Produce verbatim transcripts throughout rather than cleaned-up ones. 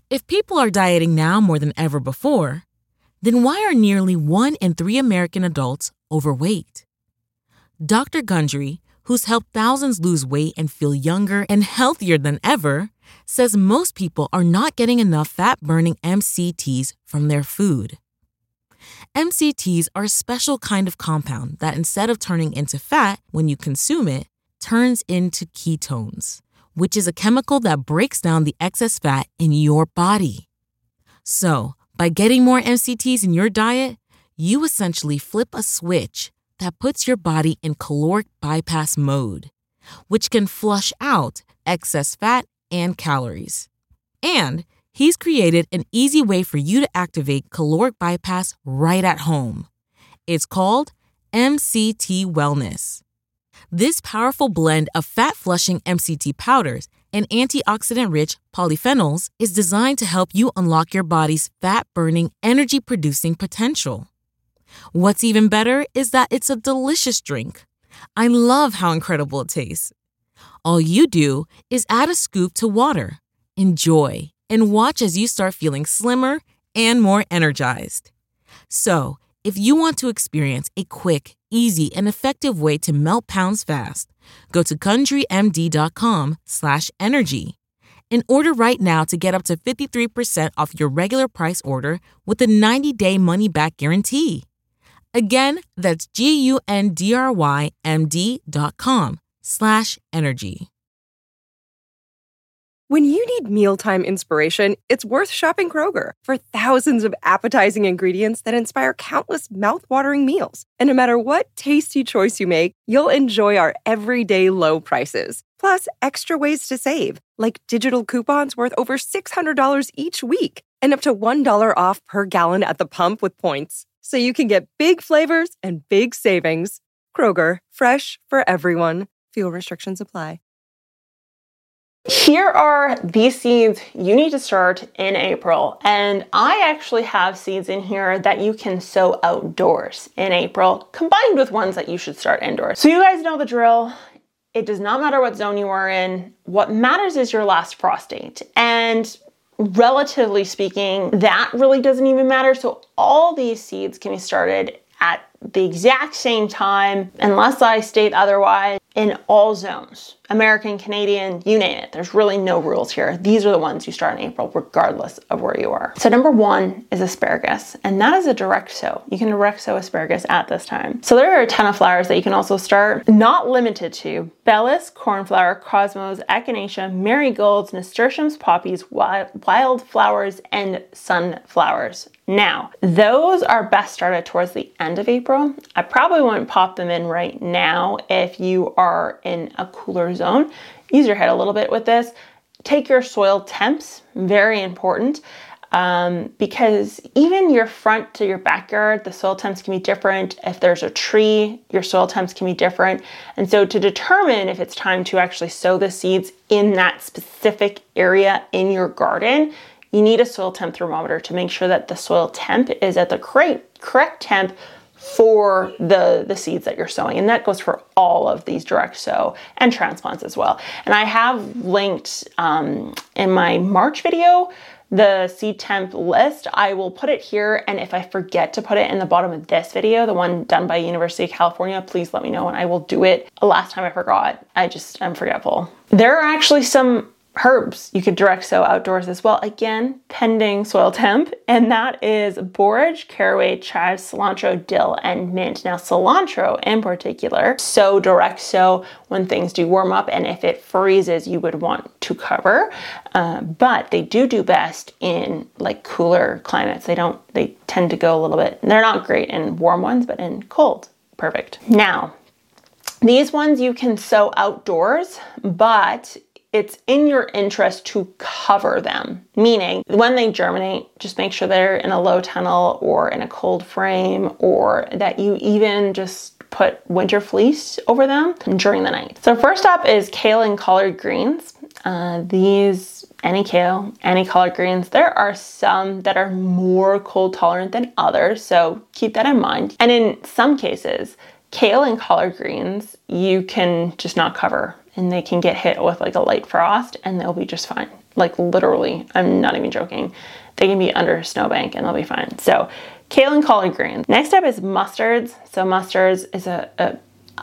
If people are dieting now more than ever before, then why are nearly one in three American adults overweight? Doctor Gundry, who's helped thousands lose weight and feel younger and healthier than ever, says most people are not getting enough fat-burning M C Ts from their food. M C Ts are a special kind of compound that, instead of turning into fat when you consume it, turns into ketones, which is a chemical that breaks down the excess fat in your body. So, by getting more M C Ts in your diet, you essentially flip a switch that puts your body in caloric bypass mode, which can flush out excess fat and calories. And he's created an easy way for you to activate caloric bypass right at home. It's called M C T Wellness. This powerful blend of fat-flushing M C T powders and antioxidant-rich polyphenols is designed to help you unlock your body's fat-burning, energy-producing potential. What's even better is that it's a delicious drink. I love how incredible it tastes. All you do is add a scoop to water, enjoy, and watch as you start feeling slimmer and more energized. So, if you want to experience a quick, easy, and effective way to melt pounds fast, go to GundryMD.com slash energy and order right now to get up to fifty-three percent off your regular price order with a ninety-day money-back guarantee. Again, that's G-U-N-D-R-Y-M-D.com slash energy. When you need mealtime inspiration, it's worth shopping Kroger for thousands of appetizing ingredients that inspire countless mouth-watering meals. And no matter what tasty choice you make, you'll enjoy our everyday low prices. Plus, extra ways to save, like digital coupons worth over six hundred dollars each week and up to one dollar off per gallon at the pump with points. So you can get big flavors and big savings. Kroger, fresh for everyone. Fuel restrictions apply. Here are the seeds you need to start in April, and I actually have seeds in here that you can sow outdoors in April, combined with ones that you should start indoors. So you guys know the drill. It does not matter what zone you are in. What matters is your last frost date, and relatively speaking, that really doesn't even matter. So all these seeds can be started at the exact same time, unless I state otherwise, in all zones. American, Canadian, you name it. There's really no rules here. These are the ones you start in April, regardless of where you are. So number one is asparagus, and that is a direct sow. You can direct sow asparagus at this time. So there are a ton of flowers that you can also start, not limited to bellis, cornflower, cosmos, echinacea, marigolds, nasturtiums, poppies, wild, wildflowers, and sunflowers. Now, those are best started towards the end of April. I probably wouldn't pop them in right now if you are in a cooler zone. Use your head a little bit with this. Take your soil temps, very important, um, because even your front to your backyard, the soil temps can be different. If there's a tree, your soil temps can be different. And so to determine if it's time to actually sow the seeds in that specific area in your garden, you need a soil temp thermometer to make sure that the soil temp is at the correct, correct temp for the, the seeds that you're sowing. And that goes for all of these direct sow and transplants as well. And I have linked um, in my March video, the seed temp list. I will put it here. And if I forget to put it in the bottom of this video, the one done by University of California, please let me know and I will do it. Last time I forgot, I just, I'm forgetful. There are actually some herbs you could direct sow outdoors as well, again, pending soil temp, and that is borage, caraway, chives, cilantro, dill, and mint. Now, cilantro in particular, sow direct sow when things do warm up, and if it freezes, you would want to cover, uh, but they do do best in like cooler climates. They don't, they tend to go a little bit, they're not great in warm ones, but in cold, perfect. Now, these ones you can sow outdoors, but it's in your interest to cover them, meaning when they germinate, just make sure they're in a low tunnel or in a cold frame, or that you even just put winter fleece over them during the night. So first up is kale and collard greens. Uh, these, any kale, any collard greens, there are some that are more cold tolerant than others, so keep that in mind. And in some cases, kale and collard greens, you can just not cover, and they can get hit with like a light frost and they'll be just fine. Like literally, I'm not even joking. They can be under a snowbank and they'll be fine. So kale and collard greens. Next up is mustards. So mustards is a, a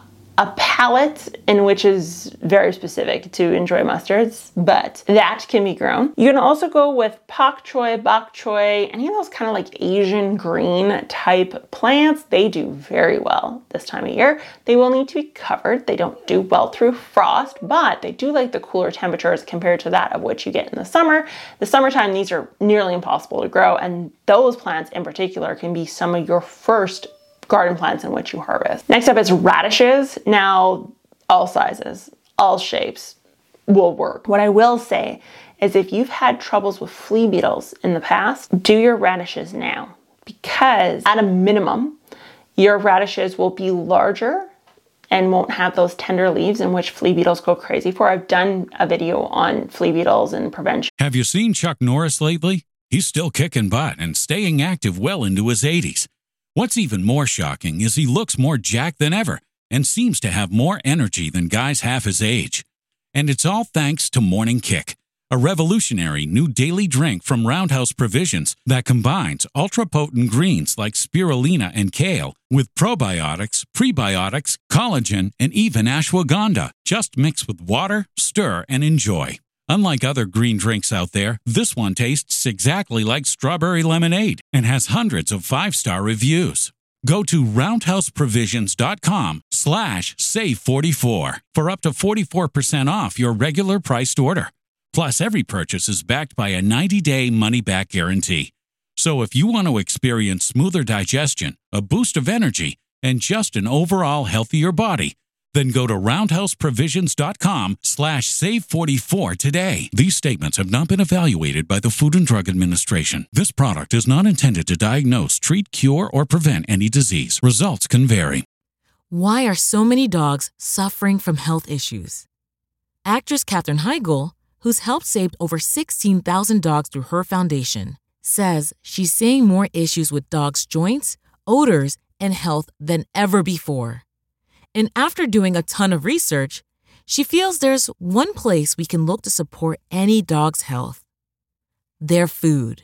a palette in which is very specific to enjoy mustards, but that can be grown. You can also go with pak choy, bok choy, any of those kind of like Asian green type plants. They do very well this time of year. They will need to be covered. They don't do well through frost, but they do like the cooler temperatures compared to that of which you get in the summer. The summertime, these are nearly impossible to grow, and those plants in particular can be some of your first garden plants in which you harvest. Next up is radishes. Now, all sizes, all shapes will work. What I will say is if you've had troubles with flea beetles in the past, do your radishes now, because at a minimum, your radishes will be larger and won't have those tender leaves in which flea beetles go crazy for. I've done a video on flea beetles and prevention. Have you seen Chuck Norris lately? He's still kicking butt and staying active well into his eighties. What's even more shocking is he looks more jacked than ever and seems to have more energy than guys half his age. And it's all thanks to Morning Kick, a revolutionary new daily drink from Roundhouse Provisions that combines ultra-potent greens like spirulina and kale with probiotics, prebiotics, collagen, and even ashwagandha. Just mix with water, stir, and enjoy. Unlike other green drinks out there, this one tastes exactly like strawberry lemonade and has hundreds of five-star reviews. Go to roundhouseprovisions.com slash save44 for up to forty-four percent off your regular priced order. Plus, every purchase is backed by a ninety-day money-back guarantee. So if you want to experience smoother digestion, a boost of energy, and just an overall healthier body, then go to roundhouseprovisions.com slash save44 today. These statements have not been evaluated by the Food and Drug Administration. This product is not intended to diagnose, treat, cure, or prevent any disease. Results can vary. Why are so many dogs suffering from health issues? Actress Katherine Heigl, who's helped save over sixteen thousand dogs through her foundation, says she's seeing more issues with dogs' joints, odors, and health than ever before. And after doing a ton of research, she feels there's one place we can look to support any dog's health: their food.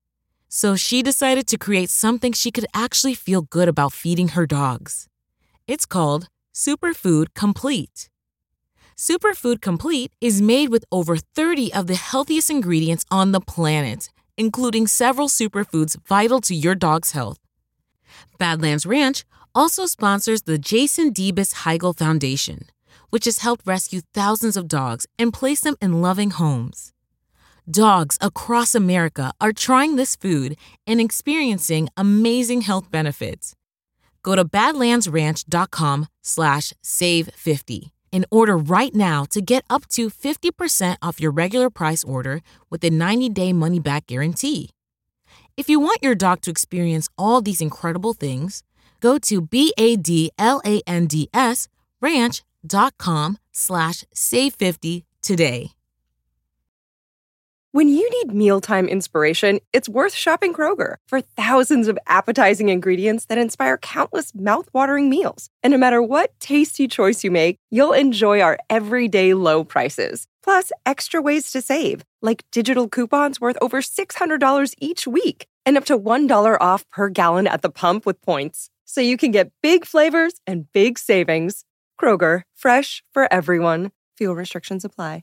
So she decided to create something she could actually feel good about feeding her dogs. It's called Superfood Complete. Superfood Complete is made with over thirty of the healthiest ingredients on the planet, including several superfoods vital to your dog's health. Badlands Ranch also sponsors the Jason Debus Heigl Foundation, which has helped rescue thousands of dogs and place them in loving homes. Dogs across America are trying this food and experiencing amazing health benefits. Go to badlandsranch.com slash save50 and order right now to get up to fifty percent off your regular price order with a ninety-day money-back guarantee. If you want your dog to experience all these incredible things, go to B-A-D-L-A-N-D-S ranch.com slash save50 today. When you need mealtime inspiration, it's worth shopping Kroger for thousands of appetizing ingredients that inspire countless mouth-watering meals. And no matter what tasty choice you make, you'll enjoy our everyday low prices. Plus, extra ways to save, like digital coupons worth over six hundred dollars each week and up to one dollar off per gallon at the pump with points. So you can get big flavors and big savings. Kroger, fresh for everyone. Fuel restrictions apply.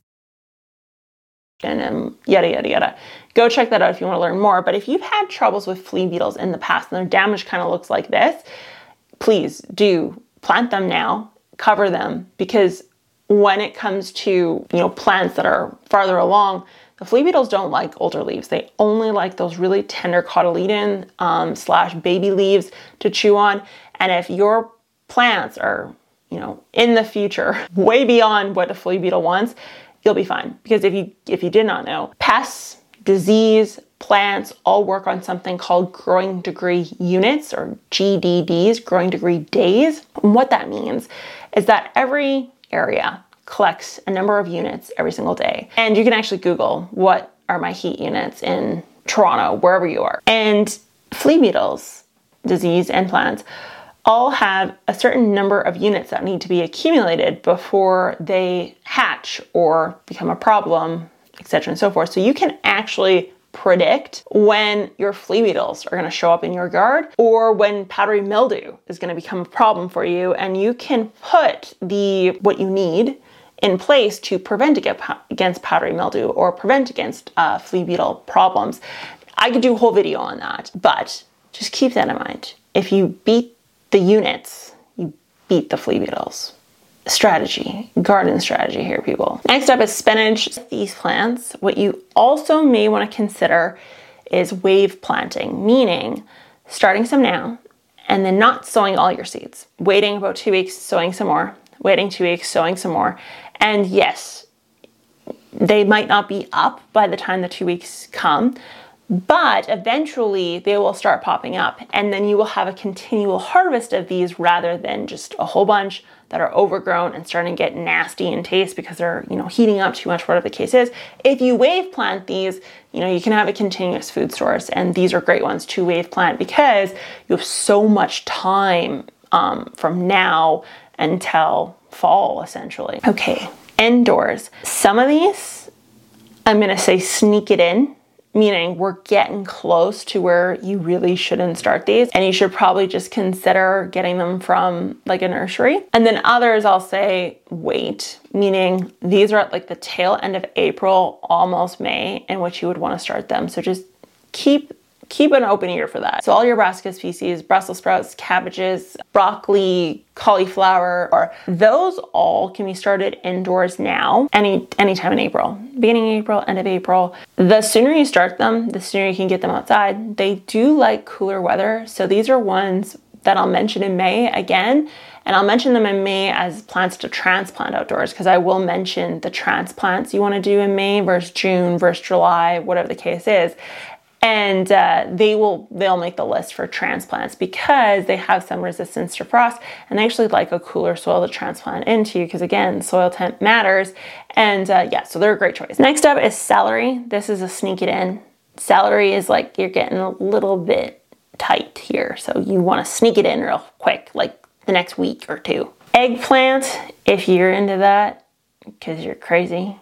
And yada, yada, yada. Go check that out if you want to learn more. But if you've had troubles with flea beetles in the past and their damage kind of looks like this, please do plant them now, cover them, because when it comes to, you know, plants that are farther along, the flea beetles don't like older leaves. They only like those really tender cotyledon um, slash baby leaves to chew on. And if your plants are, you know, in the future, way beyond what a flea beetle wants, you'll be fine. Because if you if you did not know, pests, disease, plants all work on something called growing degree units, or G D Ds, growing degree days. And what that means is that every area collects a number of units every single day. And you can actually Google, what are my heat units in Toronto, wherever you are. And flea beetles, disease, and plants all have a certain number of units that need to be accumulated before they hatch or become a problem, et et cetera and so forth. So you can actually predict when your flea beetles are going to show up in your yard or when powdery mildew is going to become a problem for you, and you can put the what you need in place to prevent against powdery mildew or prevent against uh, flea beetle problems. I could do a whole video on that, but just keep that in mind. If you beat the units, you beat the flea beetles. Strategy, garden strategy here, people. Next up is spinach. These plants, what you also may want to consider is wave planting, meaning starting some now and then not sowing all your seeds. Waiting about two weeks, sowing some more, waiting two weeks, sowing some more. And yes, they might not be up by the time the two weeks come, but eventually they will start popping up, and then you will have a continual harvest of these rather than just a whole bunch that are overgrown and starting to get nasty in taste because they're, you know, heating up too much, whatever the case is. If you wave plant these, you know, you can have a continuous food source, and these are great ones to wave plant because you have so much time um, from now until fall, essentially. Okay, indoors. Some of these, I'm gonna say sneak it in, meaning we're getting close to where you really shouldn't start these, and you should probably just consider getting them from like a nursery. And then others, I'll say wait, meaning these are at like the tail end of April, almost May, in which you would want to start them. So just keep keep an open ear for that. So all your brassica species, Brussels sprouts, cabbages, broccoli, cauliflower, or those all can be started indoors now, any anytime in April, beginning of April, end of April. The sooner you start them, the sooner you can get them outside. They do like cooler weather. So these are ones that I'll mention in May again, and I'll mention them in May as plants to transplant outdoors, because I will mention the transplants you want to do in May versus June versus July, whatever the case is. And uh, they will, they'll make the list for transplants because they have some resistance to frost, and they actually like a cooler soil to transplant into because, again, soil temp matters. And uh, yeah, so they're a great choice. Next up is celery. This is a sneak it in. Celery is like you're getting a little bit tight here, so you want to sneak it in real quick, like the next week or two. Eggplant, if you're into that because you're crazy,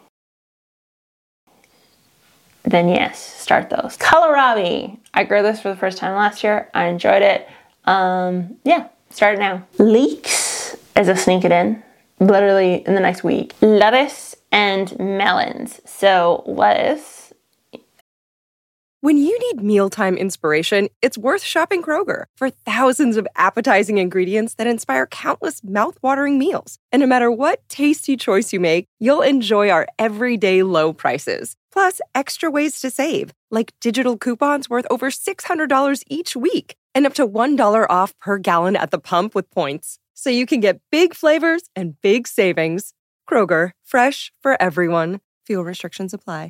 then yes, start those. Kohlrabi, I grew this for the first time last year. I enjoyed it. Um, yeah, start it now. Leeks is a sneak it in, literally in the next week. Lettuce and melons. So lettuce. When you need mealtime inspiration, it's worth shopping Kroger for thousands of appetizing ingredients that inspire countless mouth-watering meals. And no matter what tasty choice you make, you'll enjoy our everyday low prices. Plus, extra ways to save, like digital coupons worth over six hundred dollars each week and up to one dollar off per gallon at the pump with points. So you can get big flavors and big savings. Kroger, fresh for everyone. Fuel restrictions apply.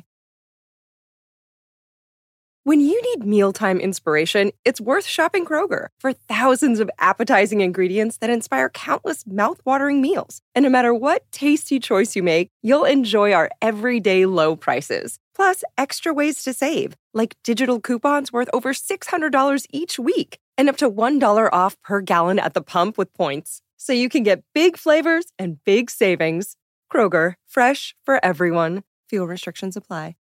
When you need mealtime inspiration, it's worth shopping Kroger for thousands of appetizing ingredients that inspire countless mouth-watering meals. And no matter what tasty choice you make, you'll enjoy our everyday low prices. Plus, extra ways to save, like digital coupons worth over six hundred dollars each week and up to one dollar off per gallon at the pump with points. So you can get big flavors and big savings. Kroger, fresh for everyone. Fuel restrictions apply.